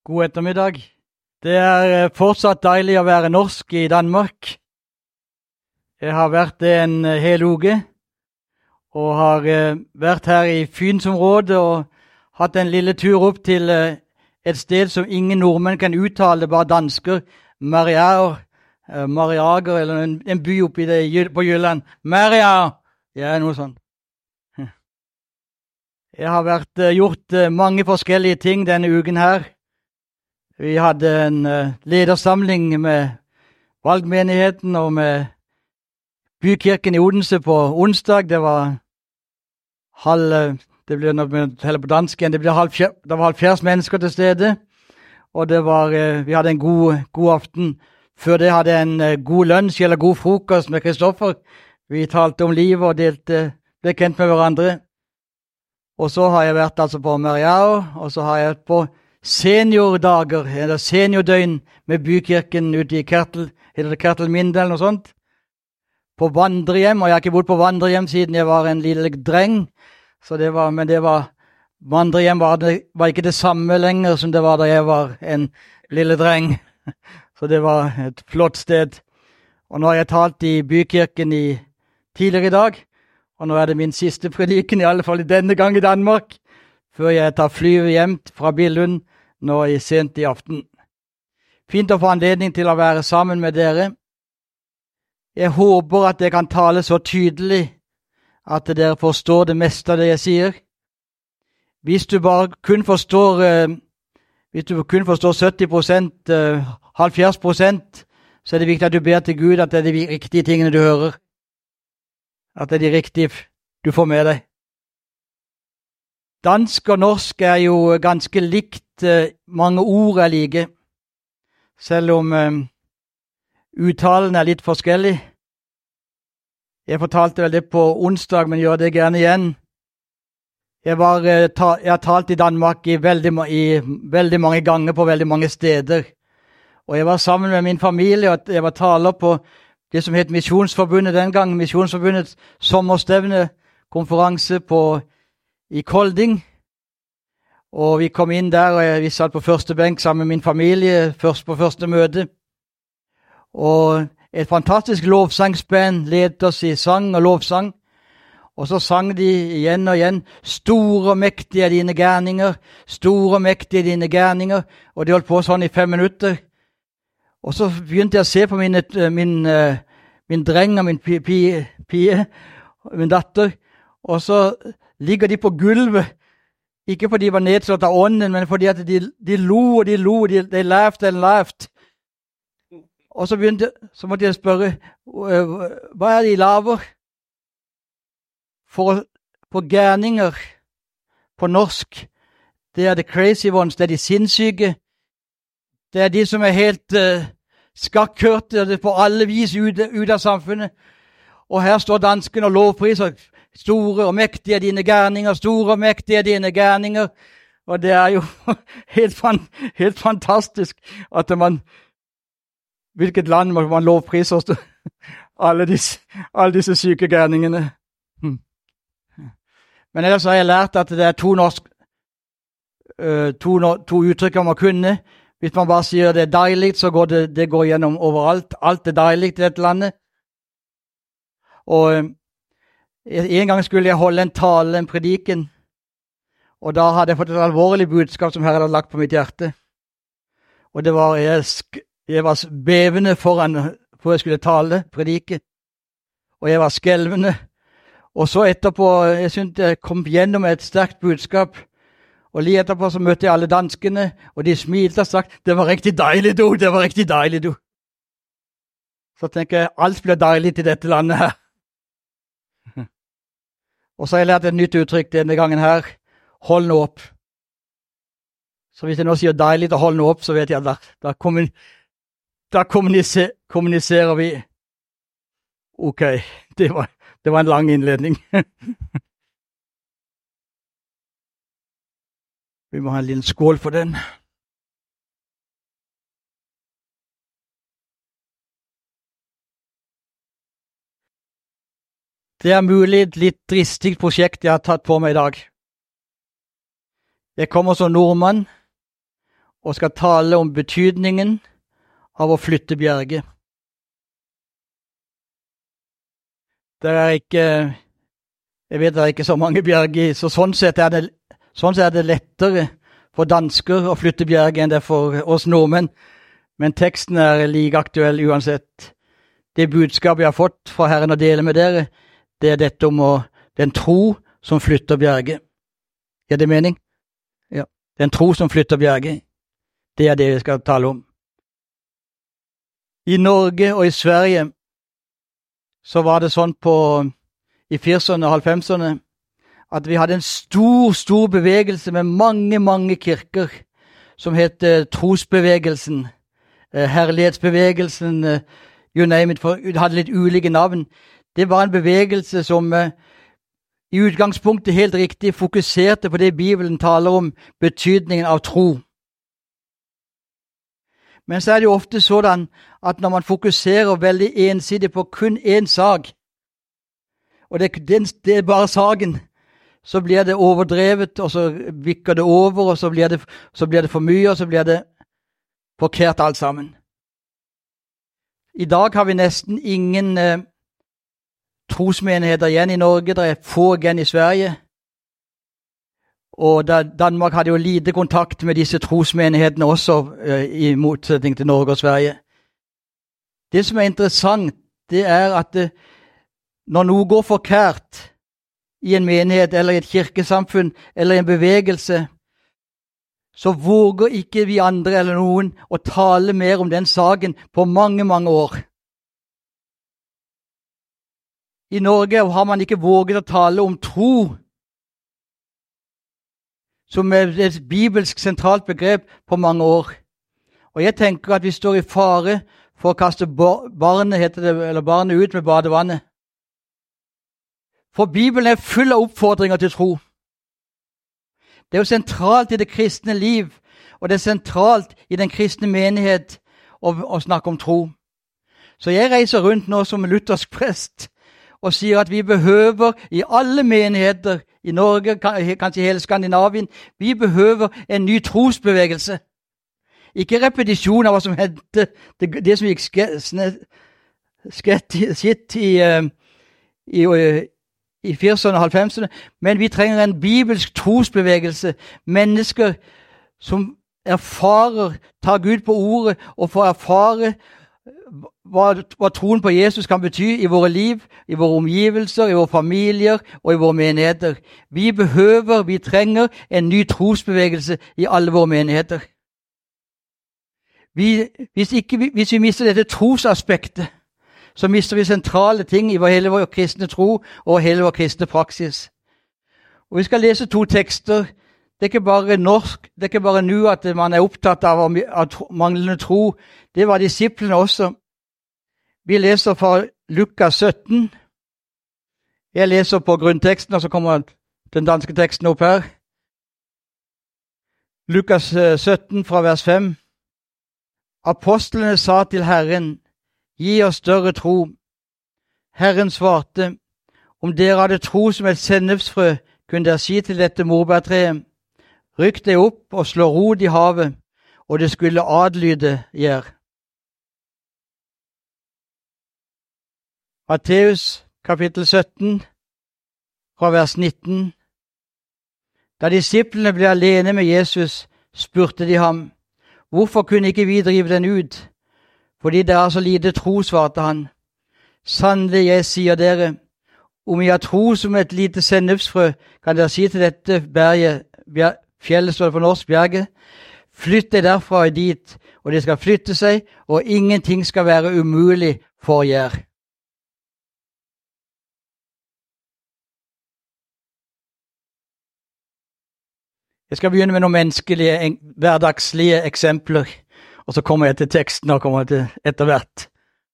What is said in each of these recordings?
God ettermiddag. Det er fortsatt deilig å være norsk i Danmark. Jeg har vært det en hel uke, og har vært her i Fynsområdet og hatt en lille tur opp til et sted som ingen nordmenn kan uttale, bare dansker. Mariager, eller en by oppi det på Jylland. Mariager! Ja, noe sånt. Jeg har gjort mange forskjellige ting denne uken her. Vi hadde en ledersamling med valgmenigheten og med bykirken i Odense på onsdag. Det var det var 70 mennesker til stede, og vi hadde en god aften. Før det hadde jeg en god lunsj eller god frokost med Kristoffer. Vi talte om livet og ble kjent med hverandre. Og så har jeg vært altså på Mariao, og så har jeg vært på seniordager, eller seniordøgn med bykirken ute i Kertel, heter det Kertelminde eller noe sånt, på vandrehjem, og jeg har ikke bodd på vandrehjem siden jeg var en lille dreng, vandrehjem var ikke det samme lenger som det var da jeg var en lille dreng, så det var et flott sted. Og nå har jeg talt i bykirken tidligere i dag, og nå er det min siste prediken, i alle fall i denne gang i Danmark, før jeg tar flyet hjem fra Billund nå sent i aften. Fint å få anledning til å være sammen med dere. Jeg håper at jeg kan tale så tydelig at dere forstår det meste av det jeg sier. Hvis du kun forstår 70%, 70%, så er det viktig at du ber til Gud at det er de riktige tingene du hører. At det er de riktige du får med deg. Dansk og norsk er jo ganske likt, mange ord er like, selv om uttalen er litt forskjellig. Jeg fortalte vel det på onsdag, men gjør det gjerne igjen. Jeg har talt i Danmark i veldig mange ganger på veldig mange steder, og jeg var sammen med min familie, og jeg var taler på det som het Misjonsforbundet den gang, Misjonsforbundets sommerstevne, konferanse i Kolding, og vi kom inn der, og vi satt på første benk sammen med min familie, på første møte, og et fantastisk lovsangsband ledet oss i sang og lovsang, og så sang de igjen og igjen, store og mektige er dine gjerninger, store og mektige er dine gjerninger, og de holdt på sånn i 5 minutter, og så begynte jeg å se på min dreng og min pie, min datter, og så ligger de på gulvet, ikke fordi de var nedslått av ånden, men fordi at de lo og de lo, they laughed and laughed. Og så måtte jeg spørre, hva er de laver? For gærninger på norsk, det er the crazy ones, det er de sinnssyke, det er de som er helt skakkørte på alle vis ut av samfunnet. Og her står dansken og lovpriser, store og mektige dine gærninger, store og mektige dine gærninger. Og det er jo helt fantastisk at hvilket land man lovpriser alle disse syke gærningene. Men ellers har jeg lært at det er to uttrykk om å kunne. Hvis man bare sier det er deilig, så går det går gjennom overalt. Alt er deilig i dette landet. Og en gang skulle jeg holde en tale, en prediken, og da hadde jeg fått et alvorlig budskap som Herren hadde lagt på mitt hjerte. Og det var, jeg var bevende for jeg skulle tale, predike, og jeg var skjelvende. Og så etterpå, jeg syntes jeg kom gjennom et sterkt budskap, og lige etterpå så møtte jeg alle danskene, og de smilte og sagt, det var riktig deilig du, det var riktig deilig du. Så tenker jeg, alt blir deilig til dette landet her. Og så har jeg lært et nytt uttrykk denne gangen her, hold nå opp. Så hvis jeg nå sier deilig og hold nå opp, så vet jeg at da kommuniserer vi. Ok, det var en lang innledning. Vi må ha en liten skål for den. Det er mulig et litt dristig prosjekt jeg har tatt på meg i dag. Jeg kommer som nordmann, og skal tale om betydningen av å flytte bjerget. Jeg vet det er ikke så mange bjerger, så sånn sett er det lettere for dansker å flytte bjerget enn det for oss nordmenn, men teksten er like aktuell uansett. Det budskapet jeg har fått fra Herren å dele med dere, det er dette om den tro som flytter bjerget. Er det mening? Ja. Den tro som flytter bjerget, det er det vi skal tale om. I Norge og i Sverige så var det sånn i 40'erne og 50'erne at vi hadde en stor bevegelse med mange kirker som het trosbevegelsen, herlighetsbevegelsen, you name it, for det hadde litt ulike navn. Det var en bevegelse som i utgangspunktet helt riktig fokuserte på det Bibelen taler om, betydningen av tro. Men så er det jo ofte sånn at når man fokuserer veldig ensidig på kun én sak, og det er bare saken, så blir det overdrevet, og så vikker det over, og så blir det for mye, og så blir det forkert alt sammen. I dag har vi nesten ingen trosmenigheter igjen i Norge, det er få igjen i Sverige, og Danmark hadde jo lite kontakt med disse trosmenighetene også, i motsetning til Norge og Sverige. Det som er interessant, det er at når noe går forkert i en menighet, eller i et kirkesamfunn, eller i en bevegelse, så våger ikke vi andre eller noen å tale mer om den saken på mange år. I Norge har man ikke våget å tale om tro, som er et bibelsk sentralt begrep på mange år. Og jeg tenker at vi står i fare for å kaste barnet ut med badevannet. For Bibelen er full av oppfordringer til tro. Det er jo sentralt i det kristne liv, og det er sentralt i den kristne menighet å snakke om tro. Så jeg reiser rundt nå som luthersk prest og sier at vi behøver i alle menigheter i Norge, kanskje i hele Skandinavien, vi behøver en ny trosbevegelse. Ikke repetisjon av hva som hendte, det som gikk skitt i 40'erne og 50'erne, men vi trenger en bibelsk trosbevegelse, mennesker som erfarer, tar Gud på ordet og får erfare hva troen på Jesus kan bety i våre liv, i våre omgivelser, i våre familier og i våre menigheter. Vi trenger en ny trosbevegelse i alle våre menigheter. Hvis vi mister dette trosaspektet, så mister vi sentrale ting i hele vår kristne tro og hele vår kristne praksis. Og vi skal lese 2 tekster. Det er ikke bare norsk, det er ikke bare nå at man er opptatt av manglende tro. Det var disiplene også. Vi leser fra Lukas 17. Jeg leser på grunnteksten, og så kommer den danske teksten opp her. Lukas 17 fra vers 5. Apostlene sa til Herren, gi oss større tro. Herren svarte, om dere hadde tro som et sennepsfrø, kunne dere si til dette morbærtreet, rykk deg opp og slå rot i havet, og det skulle adlyde jer. Matteus kapittel 17, fra vers 19. Da disiplene ble alene med Jesus, spurte de ham, hvorfor kunne ikke vi drive den ut? Fordi det er så lite tro, svarte han. Sannelig, jeg sier dere, om jeg har tro som et lite sennepsfrø, kan dere si til dette berget, fjellet står det på norsk, bjerget, flytt deg derfra og dit, og det skal flytte seg, og ingenting skal være umulig for jer. Jeg skal begynne med noen menneskelige, hverdagslige eksempler, og så kommer jeg til teksten og kommer til etter hvert.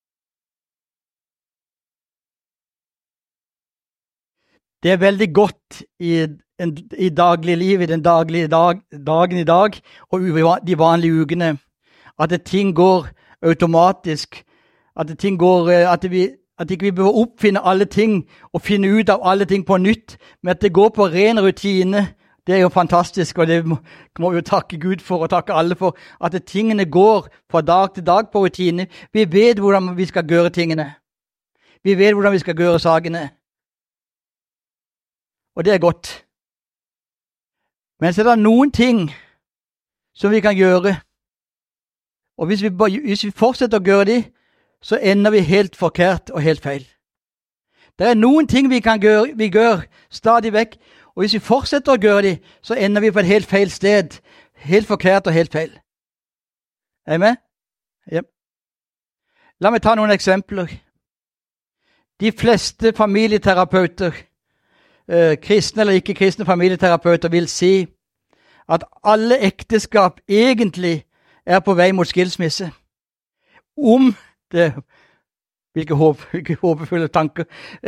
Det er veldig godt i daglig liv, i den daglige dagen i dag, og de vanlige ukene, at ting går automatisk, at ikke vi behøver oppfinne alle ting og finne ut av alle ting på nytt, men at det går på ren rutine. Det er jo fantastisk, og det må vi jo takke Gud for, og takke alle for, at tingene går fra dag til dag på rutine. Vi vet hvordan vi skal gjøre tingene. Vi vet hvordan vi skal gjøre sakene. Og det er godt. Men så er det noen ting som vi kan gjøre, og hvis vi fortsetter å gjøre det, så ender vi helt forkert og helt feil. Det er noen ting vi gjør stadig vekk, og hvis vi fortsetter å gjøre det, så ender vi på et helt feil sted. Helt forkert og helt feil. Er I med? Ja. La meg ta noen eksempler. De fleste familieterapeuter, kristne eller ikke kristne familieterapeuter, vil si at alle ekteskap egentlig er på vei mot skilsmisse. Om det, hvilke håpefulle tanker,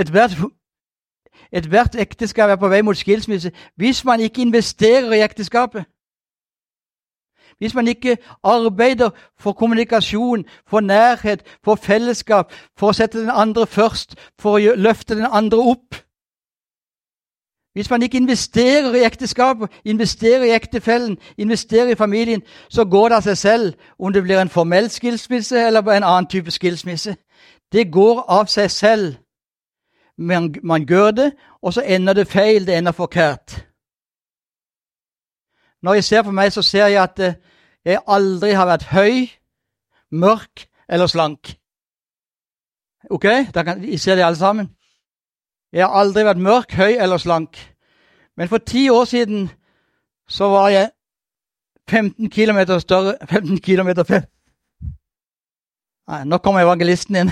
ethvert ekteskap er på vei mot skilsmisse hvis man ikke investerer i ekteskapet. Hvis man ikke arbeider for kommunikasjon, for nærhet, for fellesskap, for å sette den andre først, for å løfte den andre opp. Hvis man ikke investerer i ekteskapet, investerer i ektefellen, investerer i familien, så går det av seg selv om det blir en formell skilsmisse eller en annen type skilsmisse. Det går av seg selv. Man gjør det, og så ender det feil, det ender forkert. Når jeg ser på meg, så ser jeg at jeg aldri har vært høy, mørk eller slank. Ok? I ser det alle sammen. Jeg har aldri vært mørk, høy eller slank. Men for 10 år siden så var jeg 15 kilometer større. 15 kilometer fett. Nei, nå kommer evangelisten inn.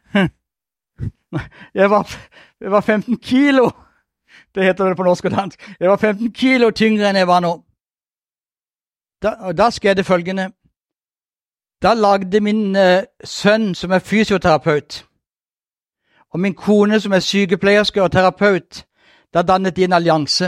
Jeg var 15 kilo. Det heter det på norsk og dansk. Jeg var 15 kilo tyngre enn jeg var nå. Da skjedde følgende. Da lagde min sønn, som er fysioterapeut, og min kone, som er sykepleierske og terapeut, da dannet de en allianse.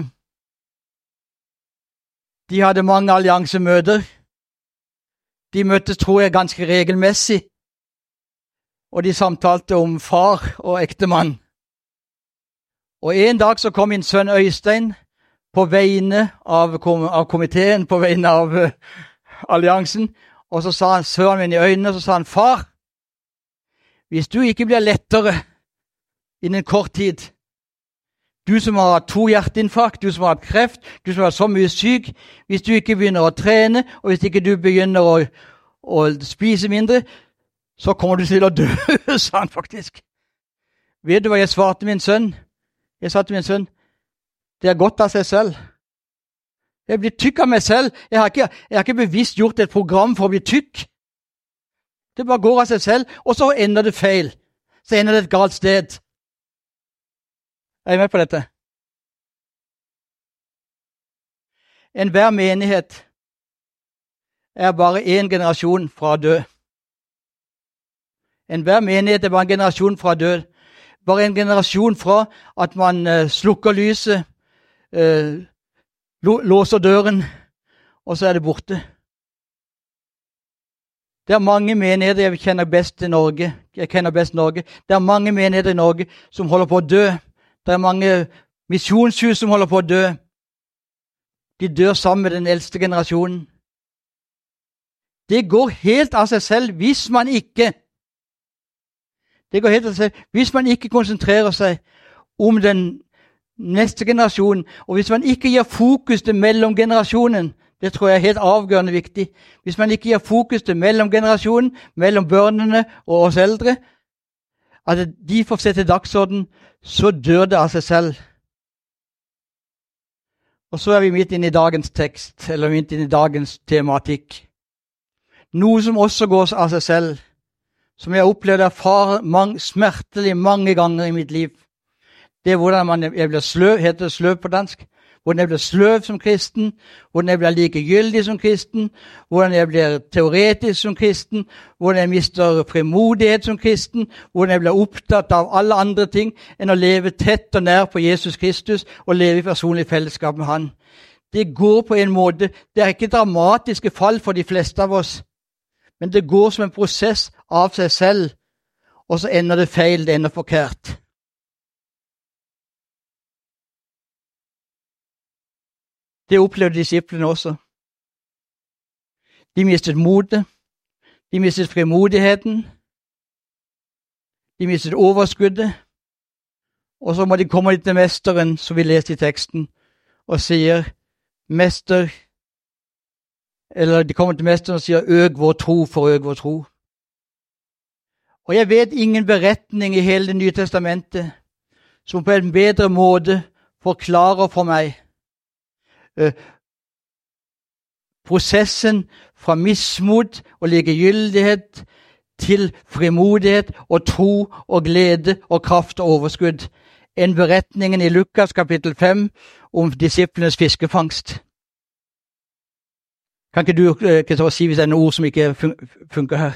De hadde mange alliansemøter. De møttes, tror jeg, ganske regelmessig. Og de samtalte om far og ektemann. Og en dag så kom min sønn Øystein på vegne av komiteen, på vegne av alliansen, og så sa han, så han min i øynene, og så sa han, far, hvis du ikke blir lettere innen kort tid, du som har hatt 2 hjerteinfarkt, du som har hatt kreft, du som har vært så mye syk, hvis du ikke begynner å trene, og hvis ikke du begynner å spise mindre, så kommer du til å dø, sa han faktisk. Vet du hva jeg svarte min sønn? Jeg sa til min sønn, det er godt av seg selv. Jeg blir tykk av meg selv. Jeg har ikke bevisst gjort et program for å bli tykk. Det bare går av seg selv, og så ender det feil. Så ender det et galt sted. Er jeg med på dette? Enhver menighet er bare en generasjon fra død. Enhver menighet er bare en generasjon fra død. Bare en generasjon fra at man slukker lyset, låser døren, og så er det borte. Det er mange menigheter, jeg kjenner best i Norge. Jeg kjenner best Norge. Det er mange menigheter i Norge som holder på å dø. Det er mange misjonshus som holder på å dø. De dør sammen med den eldste generasjonen. Det går helt av seg selv hvis man ikke konsentrerer seg om den neste generasjon, og hvis man ikke gir fokus til mellomgenerasjonen, det tror jeg er helt avgjørende viktig, hvis man ikke gir fokus til mellomgenerasjonen, mellom børnene og oss eldre, at de får sette dagsorden, så dør det av seg selv. Og så er vi midt inne i dagens tekst, eller midt inne i dagens tematikk. Noe som også går av seg selv, som jeg har opplevd smertelig mange ganger i mitt liv. Det er hvordan jeg blir sløv, heter det sløv på dansk, hvordan jeg blir sløv som kristen, hvordan jeg blir likegyldig som kristen, hvordan jeg blir teoretisk som kristen, hvordan jeg mister frimodighet som kristen, hvordan jeg blir opptatt av alle andre ting enn å leve tett og nær på Jesus Kristus og leve i personlig fellesskap med Han. Det går på en måte, det er ikke dramatiske fall for de fleste av oss, men det går som en prosess av seg selv, og så ender det feil, det ender forkert. Det opplevde disiplene også. De mistet motet, de mistet frimodigheten, de mistet overskuddet, og så må de komme til mesteren, som vi leser i teksten, og sier, mester, eller de kommer til mesteren og sier, øk vår tro for øk vår tro. Og jeg vet ingen beretning i hele Det nye testamentet som på en bedre måte forklarer for meg prosessen fra mismot og likegyldighet til frimodighet og tro og glede og kraft og overskudd enn beretningen i Lukas kapittel 5 om disiplenes fiskefangst. Kan ikke du si hvis det er noen ord som ikke funker her?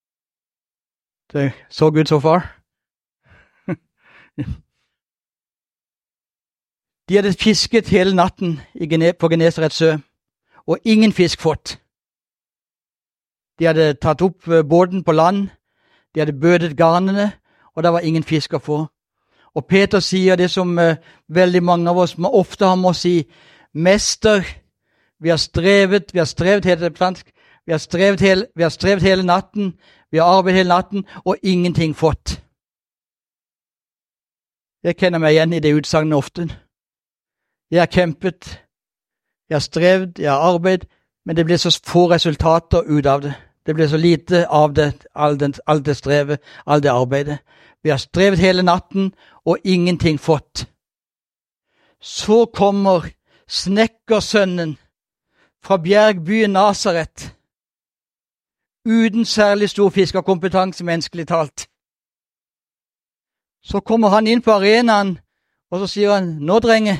So good so far. De hadde fisket hele natten på Genesarets sø, og ingen fisk fått. De hadde tatt opp båten på land, de hadde bødet garnene, og det var ingen fisk å få. Og Peter sier det som veldig mange av oss ofte har må si, mester, vi har strevet hele natten, vi har arbeidet hele natten, og ingenting fått. Jeg kjenner meg igjen i det utsagnet ofte. Jeg har kjempet, jeg har strevet, jeg har arbeidet, men det ble så få resultater ut av det. Det ble så lite av det, alt det strevet, alt det arbeidet. Vi har strevet hele natten, og ingenting fått. Så kommer snekkersønnen fra bjergbyen Nazaret, uten særlig stor fiskerkompetanse, menneskelig talt. Så kommer han inn på arenaen, og så sier han, nå drenge,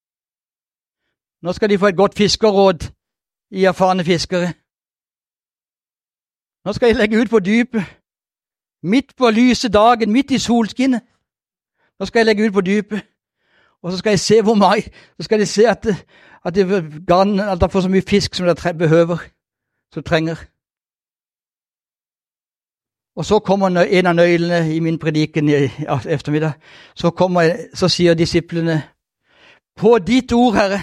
nå skal de få et godt fiskerråd i erfarne fiskere. Nå skal jeg legge ut på dypet, midt på lyse dagen, midt i solskinnet. Nå skal jeg legge ut på dypet, og så skal jeg se hvor mye, så skal de se at de får så mye fisk som de behøver, som trenger. Og så kommer en av nøglene i min prediken i eftermiddag. Så sier disiplene, på ditt ord, Herre,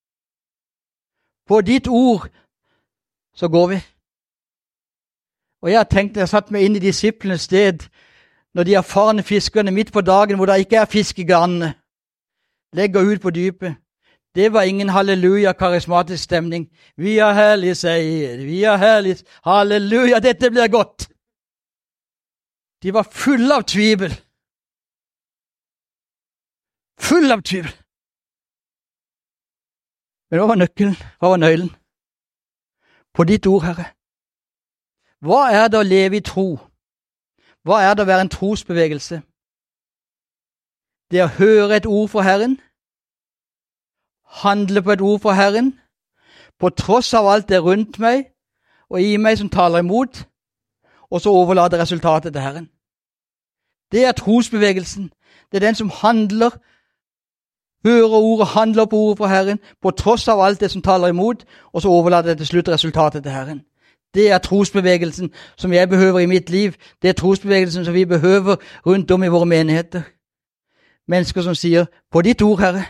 på ditt ord, så går vi. Og jeg har tenkt, jeg har satt meg inn i disiplenes sted, når de erfarne fiskerne midt på dagen, hvor det ikke er fisk i garnene, legger ut på dypet. Det var ingen halleluja karismatisk stemning. Vi er herlige, sier, vi er herlige, halleluja, dette blir godt. De var fulle av tvivel. Full av tvivel. Men hva var nøkkelen? Hva var nøkkelen? På ditt ord, Herre. Hva er det å leve i tro? Hva er det å være en trosbevegelse? Det er å høre et ord fra Herren, handle på et ord fra Herren, på tross av alt det rundt meg og i meg som taler imot, og så overlate resultatet til Herren. Det er trosbevegelsen. Det er den som handler, hører ordet, handler på ordet fra Herren, på tross av alt det som taler imot, og så overlater det til slutt resultatet til Herren. Det er trosbevegelsen som jeg behøver i mitt liv. Det er trosbevegelsen som vi behøver rundt om i våre menigheter. Mennesker som sier, på ditt ord, Herre.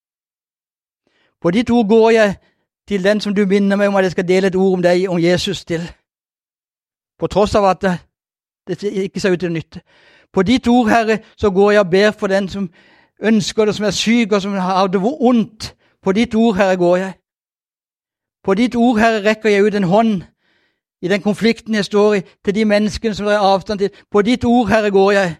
På ditt ord går jeg til den som du minner meg om at jeg skal dele et ord om deg, om Jesus til. På tross av at det ikke ser ut til å nytte. På ditt ord, Herre, så går jeg og ber for den som ønsker det, som er syk og som har det vondt. På ditt ord, Herre, går jeg. På ditt ord, Herre, rekker jeg ut en hånd i den konflikten jeg står i, til de menneskene som det er avstand til. På ditt ord, Herre, går jeg.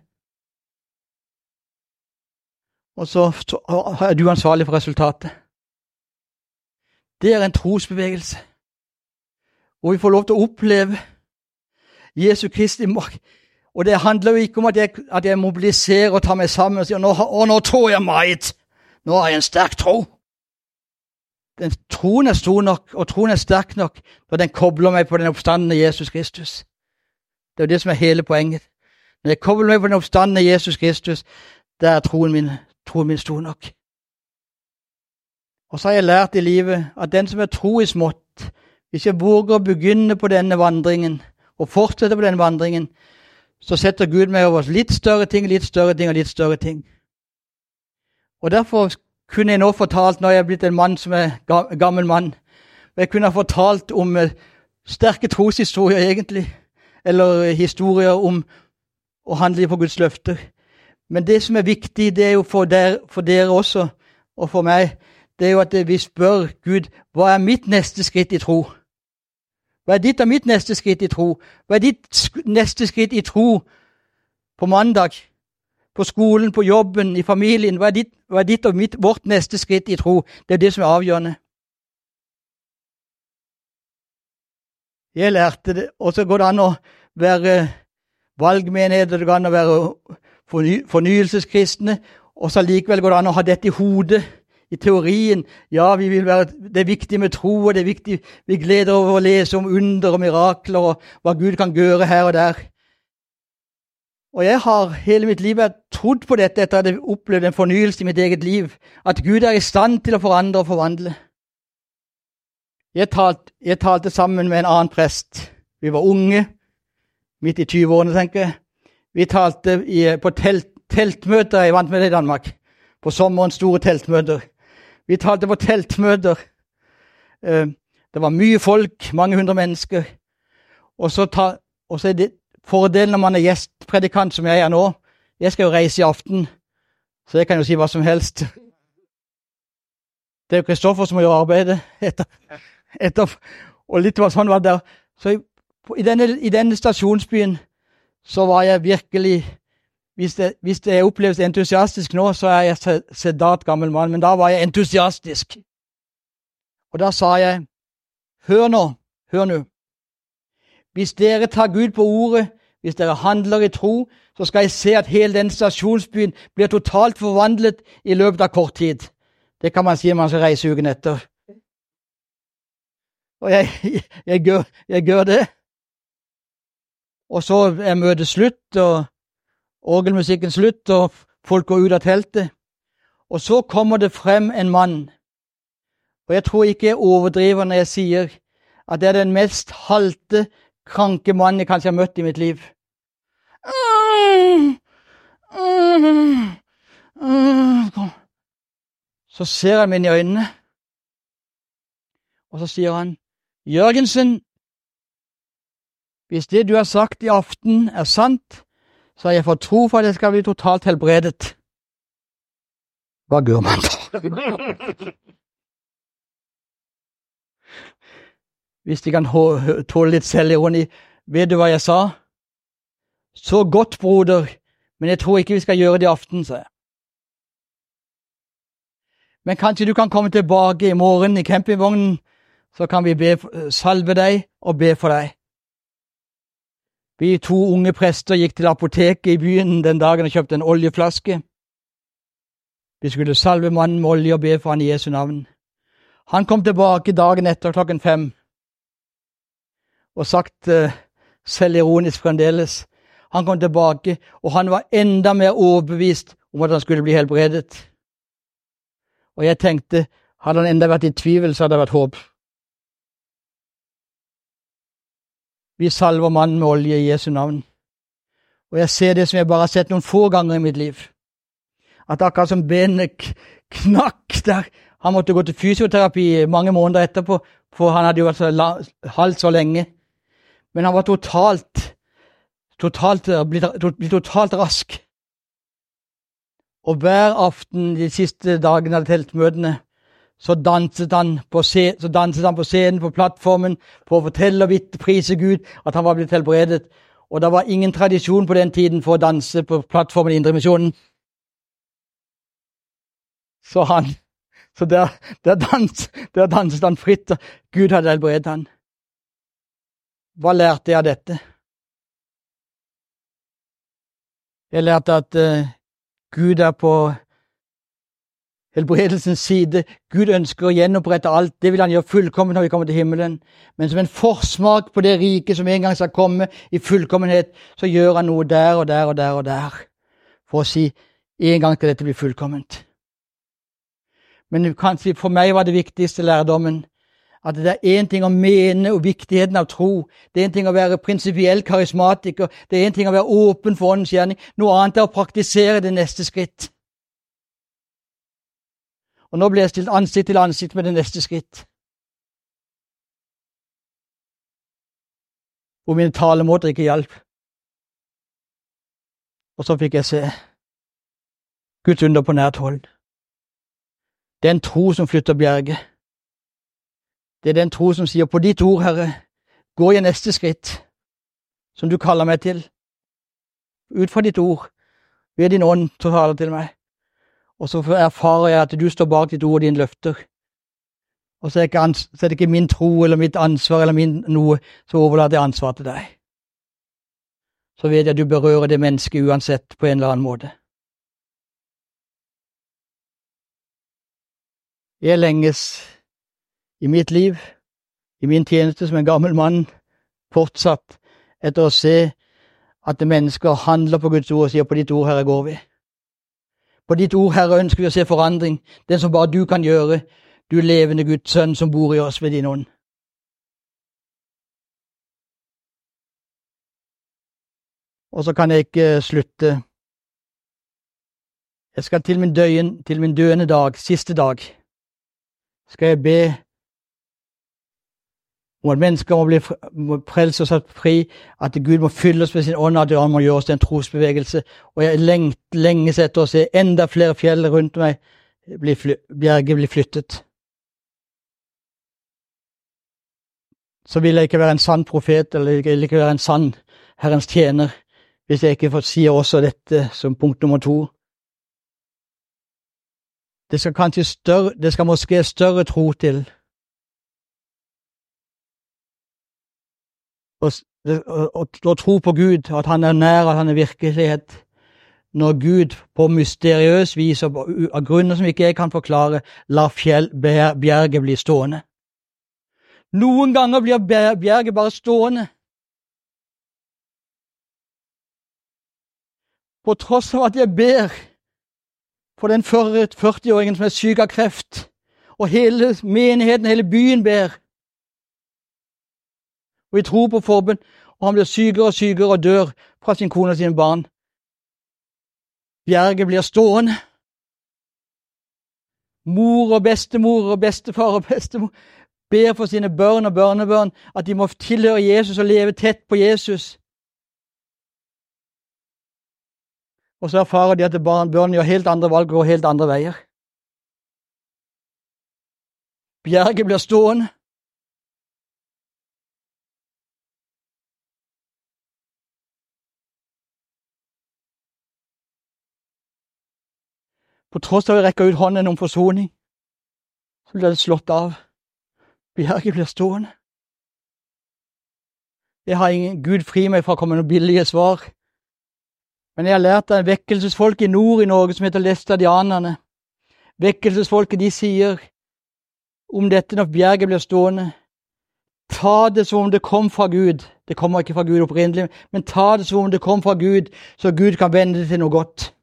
Og så er du ansvarlig for resultatet. Det er en trosbevegelse, hvor vi får lov til å oppleve Jesu Kristi makt. Og det handler jo ikke om at jeg mobiliserer og tar meg sammen og sier, nå tror jeg meget. Nå har jeg en sterk tro. Den troen er stor nok, og troen er sterk nok, når den kobler meg på den oppstandende Jesus Kristus. Det er jo det som er hele poenget. Når jeg kobler meg på den oppstandende Jesus Kristus, der er troen min stor nok. Og så har jeg lært i livet at den som er tro i smått, hvis jeg våger å begynne på denne vandringen, og fortsette på denne vandringen, så setter Gud meg over litt større ting, litt større ting og litt større ting. Og derfor kunne jeg nå fortalt, når jeg er blitt en mann som er gammel mann, jeg kunne ha fortalt om sterke troshistorier egentlig, eller historier om å handle på Guds løfter. Men det som er viktig, det er jo for dere også, og for meg, det er jo at vi spør Gud, hva er mitt neste skritt i tro? Hva er ditt og mitt neste skritt i tro? Hva er ditt neste skritt i tro på mandag, på skolen, på jobben, i familien? Hva er ditt og vårt neste skritt i tro? Det er det som er avgjørende. Jeg lærte det, og så går det an å være valgmenigheter, det går an å være fornyelseskristne, og så likevel går det an å ha dette i hodet, i teorien. Ja, det er viktig med tro, og det er viktig, vi gleder over å lese om under og mirakler, og hva Gud kan gjøre her og der. Og jeg har hele mitt liv trodd på dette etter at jeg opplevde en fornyelse i mitt eget liv, at Gud er i stand til å forandre og forvandle. Jeg talte sammen med en annen prest. Vi var unge, midt i 20-årene, tenker jeg. Vi talte på teltmøter, jeg vant med det i Danmark, på sommerens store teltmøter. Vi talte på teltmøter. Det var mye folk, mange hundre mennesker. Og så er det fordelen når man er gjestpredikant, som jeg er nå. Jeg skal jo reise i aften, så jeg kan jo si hva som helst. Det er jo Kristoffer som må gjøre arbeidet etter. Og litt sånn var det der. Så i denne stasjonsbyen så var jeg virkelig, hvis det oppleves entusiastisk nå, så er jeg sedat gammel mann, men da var jeg entusiastisk. Og da sa jeg, hør nå. Hvis dere tar Gud på ordet, hvis dere handler i tro, så skal jeg se at hele den stasjonsbyen blir totalt forvandlet i løpet av kort tid. Det kan man si når man skal reise uken etter. Og jeg gjør det. Og så er møtet slutt, og orgelmusikken slutt, og folk går ut av teltet. Og så kommer det frem en mann. Og jeg tror ikke jeg overdriver når jeg sier at det er den mest halte, kranke mannen jeg kanskje har møtt i mitt liv. Så ser han meg inn i øynene, og så sier han, Jørgensen, hvis det du har sagt i aften er sant, så har jeg fått tro for at jeg skal bli totalt helbredet. Hva gjør man da? Hvis de kan tåle litt selvironi. Vet du hva jeg sa? Så godt, broder, men jeg tror ikke vi skal gjøre det i aften, sa jeg. Men kanskje du kan komme tilbake i morgen i campingvognen, så kan vi salve deg og be for deg. Vi 2 unge prester gikk til apoteket i byen den dagen og kjøpte en oljeflaske. Vi skulle salve mannen med olje og be for han i Jesu navn. Han kom tilbake dagen etter 5:00 og sagt selvironisk fremdeles. Han kom tilbake, og han var enda mer overbevist om at han skulle bli helbredet. Og jeg tenkte, hadde han enda vært i tvivl, så hadde det vært håp. Vi salver mannen med olje i Jesu navn. Og jeg ser det som jeg bare har sett noen få ganger i mitt liv. At akkurat som benet knakk der. Han måtte gå til fysioterapi mange måneder etterpå, for han hadde jo vært halvt så lenge. Men han var blitt totalt rask. Og hver aften de siste dagene av teltmøtene, så danset han på scenen, på plattformen, for å fortelle og prise Gud at han var blitt helbredet. Og det var ingen tradisjon på den tiden for å danse på plattformen i Indremisjonen. Så der danset han fritt, og Gud hadde helbredet han. Hva lærte jeg av dette? Jeg lærte at Gud er på helbredelsens side. Gud ønsker å gjenopprette alt. Det vil han gjøre fullkomment når vi kommer til himmelen. Men som en forsmak på det rike som en gang skal komme i fullkommenhet, så gjør han noe der og der og der og der, for å si en gang til dette blir fullkomment. Men kanskje for meg var det viktigste lærdommen at det er en ting å mene og viktigheten av tro. Det er en ting å være prinsipiell karismatiker. Det er en ting å være åpen for åndens gjerning. Noe annet er å praktisere det neste skritt. Og nå ble jeg stilt ansikt til ansikt med det neste skritt. Hvor mine talemåter ikke hjalp. Og så fikk jeg se Guds under på nært hold. Det er en tro som flytter bjerget. Det er den tro som sier, på ditt ord, Herre, går jeg neste skritt, som du kaller meg til. Ut fra ditt ord, ved din ånd, så taler til meg. Og så erfarer jeg at du står bak ditt ord og dine løfter. Og så er det ikke min tro eller mitt ansvar eller min noe, så overlater jeg ansvar til deg. Så vet jeg at du berører det mennesket uansett på en eller annen måte. Jeg lenges i mitt liv, i min tjeneste som en gammel mann, fortsatt etter å se at mennesker handler på Guds ord og sier, på ditt ord, Herre, går vi. På ditt ord, Herre, ønsker vi å se forandring, den som bare du kan gjøre, du levende Guds sønn som bor i oss ved din ånd. Og så kan jeg ikke slutte. Jeg skal til min døende dag, siste dag, skal jeg be om at mennesker må frelse og satt fri, at Gud må fylle oss med sin ånd, at han må gjøre oss til en trosbevegelse. Og jeg lenges etter å se enda flere fjell rundt meg, bjerget blir flyttet. Så vil jeg ikke være en sann profet, eller jeg vil ikke være en sann Herrens tjener, hvis jeg ikke sier også dette som punkt nummer 2. Det skal måske større tro til. Og tro på Gud, at han er nær, at han er virkelighet. Når Gud på mysteriøs vis, av grunner som ikke jeg kan forklare, lar bjerget bli stående. Noen ganger blir bjerget bare stående. På tross av at jeg ber for den 40-åringen som er syk av kreft, og hele menigheten, hele byen ber. Og vi tror på forbønn, og han blir sykere og sykere og dør fra sin kone og sine barn. Bjerget blir stående. Mor og bestemor og bestefar og bestemor ber for sine børn og børnebørn at de må tilhøre Jesus og leve tett på Jesus. Og så erfarer de at børn gjør helt andre valg og går helt andre veier. Bjerget blir stående. På tross av å rekke ut hånden om forsoning, så blir det slått av. Bjerget blir stående. Jeg har ingen Gud fri meg fra å komme med noen billige svar. Men jeg har lært av vekkelsesfolk i nord i Norge som heter læstadianerne. Vekkelsesfolket, de sier om dette når bjerget blir stående, ta det som om det kom fra Gud. Det kommer ikke fra Gud opprinnelig, men ta det som om det kom fra Gud, så Gud kan vende det til noe godt.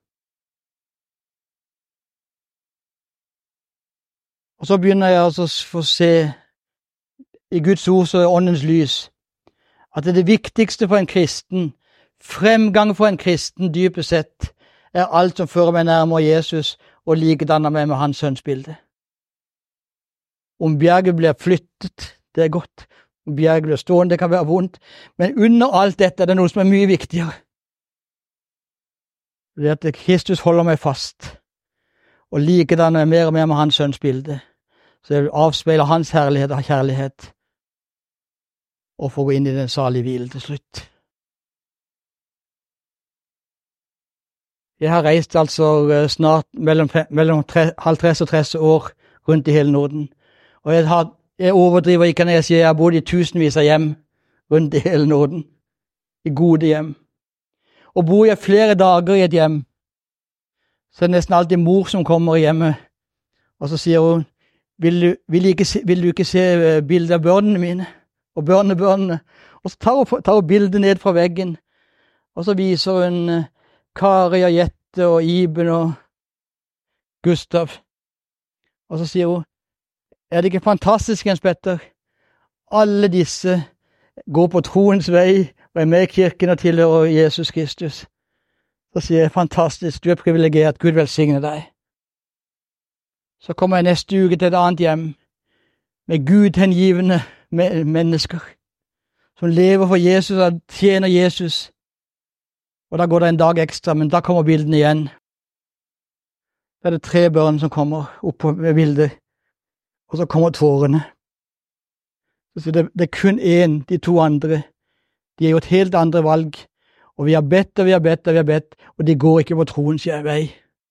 Og så begynner jeg altså å få se i Guds ord og åndens lys at det viktigste for en kristen, fremgang for en kristen dypest sett, er alt som fører meg nærmere Jesus og likedanner meg med hans sønnsbilde. Om bjerget blir flyttet, det er godt. Om bjerget blir stående, det kan være vondt. Men under alt dette er det noe som er mye viktigere. Det er at Kristus holder meg fast og likedanner meg mer og mer med hans sønnsbilde. Så jeg vil avspeile hans herlighet og kjærlighet og få gå inn i den salige hvilen til slutt. Jeg har reist altså snart mellom 50 og 30 år rundt i hele Norden. Og jeg overdriver ikke når jeg sier jeg har bodd i tusenvis av hjem rundt i hele Norden. I gode hjem. Og bor jeg flere dager i et hjem, så er det nesten alltid mor som kommer i hjemmet. Og så sier hun, vil du ikke se bilder av børnene mine? Og børnebørnene? Og så tar hun bildet ned fra veggen. Og så viser hun Kari og Jette og Iben og Gustav. Og så sier hun, er det ikke fantastisk, Jens Petter? Alle disse går på troens vei og er med i kirken og tilhører Jesus Kristus. Så sier jeg, fantastisk, du er privilegert, Gud velsigne deg. Så kommer jeg neste uke til et annet hjem med Gud-hengivende mennesker som lever for Jesus og tjener Jesus. Og da går det en dag ekstra, men da kommer bildene igjen. Da er det 3 børn som kommer opp med bildet, og så kommer tårene. Så det er kun én, de 2 andre. De har gjort helt andre valg, og vi har bedt og vi har bedt og vi har bedt, og de går ikke på troens vei.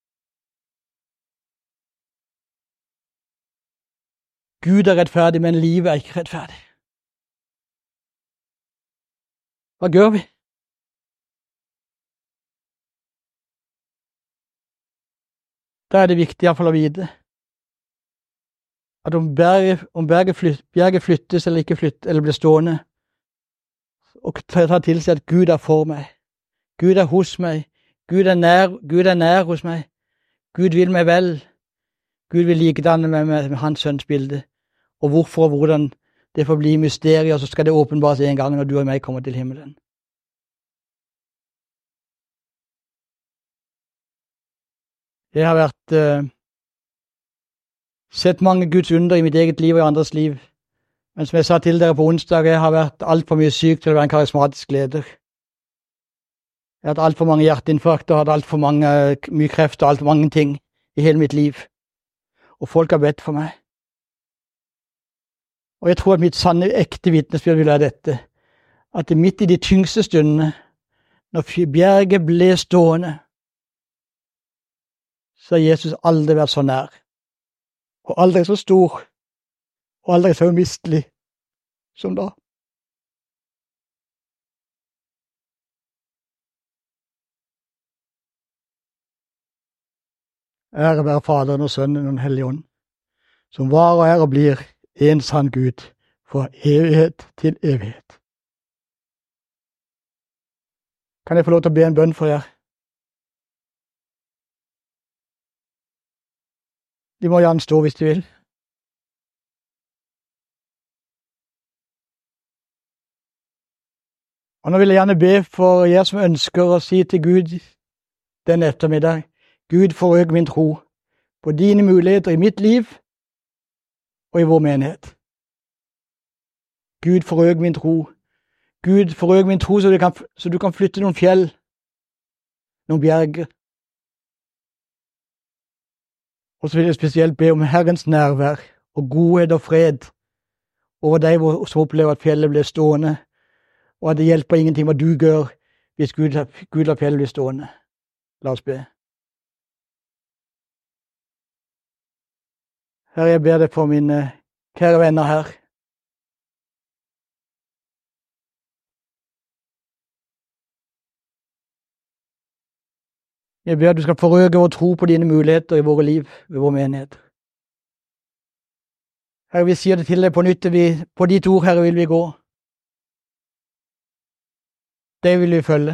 Gud er rettferdig, men livet er ikke rettferdig. Hva gjør vi? Da er det viktig i hvert fall å vite at om berget flyttes eller ikke flyttes, eller blir stående, og ta til seg at Gud er for meg, Gud er hos meg, Gud er nær hos meg, Gud vil meg vel, Gud vil likedanne meg med hans sønns bilde, og hvorfor og hvordan det får bli mysterier, så skal det åpenbares en gang når du og meg kommer til himmelen. Jeg har sett mange Guds under i mitt eget liv og i andres liv, men som jeg sa til dere på onsdag, jeg har vært alt for mye syk til å være en karismatisk leder. Jeg har hatt alt for mange hjerteinfarkt og hatt alt for mye kreft og alt for mange ting i hele mitt liv. Og folk har bedt for meg. Og jeg tror at mitt sanne, ekte vitnesbyrd vil være dette, at midt i de tyngste stundene, når bjerget ble stående, så har Jesus aldri vært så nær, og aldri så stor, og aldri så umistelig som da. Ære være Faderen og Sønnen og Den hellige ånd, som var og er og blir en sann Gud fra evighet til evighet. Kan jeg få lov til å be en bønn for dere? De må gjerne stå hvis de vil. Og nå vil jeg gjerne be for dere som ønsker å si til Gud den ettermiddag: Gud, forøk min tro på dine muligheter i mitt liv og i vår menighet. Gud, forøk min tro. Gud, forøk min tro så du kan flytte noen fjell, noen bjerger. Og så vil jeg spesielt be om Herrens nærvær og godhet og fred over deg som opplever at fjellet blir stående, og at det hjelper ingenting hva du gjør hvis Gud lar fjellet bli stående. La oss be. Herre, jeg ber deg for mine kjære venner her. Jeg ber at du skal forøke vår tro på dine muligheter i våre liv, i vår menighet. Herre, vi sier det til deg på nytt, på ditt ord, Herre, vil vi gå. Det vil vi følge.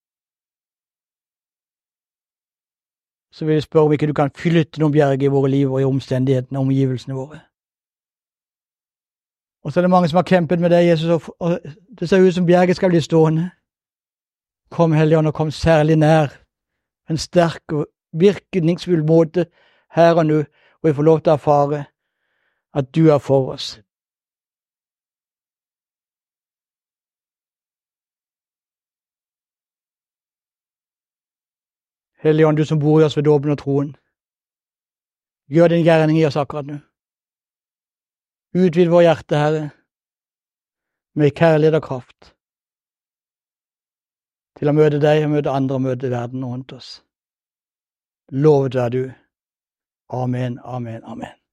Så vil jeg spørre om ikke du kan flytte noen bjerg i våre liv og i omstendighetene og omgivelsene våre. Og så er det mange som har kjempet med deg, Jesus, og det ser ut som bjerget skal bli stående. Kom, Hellige Ånd, og kom særlig nær en sterk og virkningsfull måte her og nå, og vi får lov til å erfare at du er for oss. Hellige Ånd, du som bor i oss ved dåpen og troen, gjør din gjerning i oss akkurat nå. Utvid vår hjerte, Herre, med kjærlighet og kraft, til å møte deg og møte andre og møte verden rundt oss. Lovet er du. Amen, amen, amen.